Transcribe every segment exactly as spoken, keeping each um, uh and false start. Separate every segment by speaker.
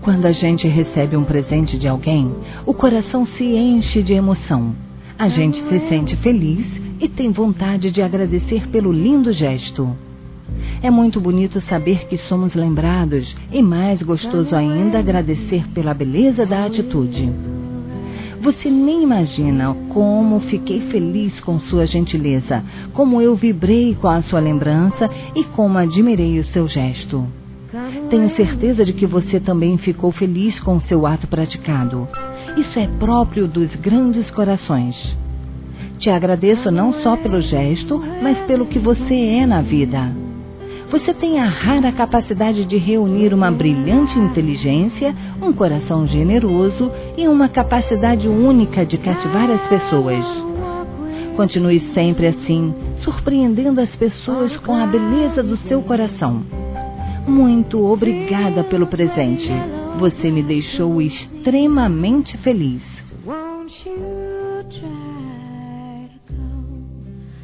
Speaker 1: Quando a gente recebe um presente de alguém, o coração se enche de emoção. A gente se sente feliz e tem vontade de agradecer pelo lindo gesto. É muito bonito saber que somos lembrados e mais gostoso ainda agradecer pela beleza da atitude. Você nem imagina como fiquei feliz com sua gentileza, como eu vibrei com a sua lembrança e como admirei o seu gesto. Tenho certeza de que você também ficou feliz com o seu ato praticado. Isso é próprio dos grandes corações. Te agradeço não só pelo gesto, mas pelo que você é na vida. Você tem a rara capacidade de reunir uma brilhante inteligência, um coração generoso e uma capacidade única de cativar as pessoas. Continue sempre assim, surpreendendo as pessoas com a beleza do seu coração. Muito obrigada pelo presente. Você me deixou extremamente feliz.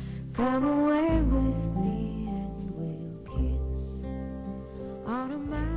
Speaker 1: Come away with me and we'll kiss on a mountain.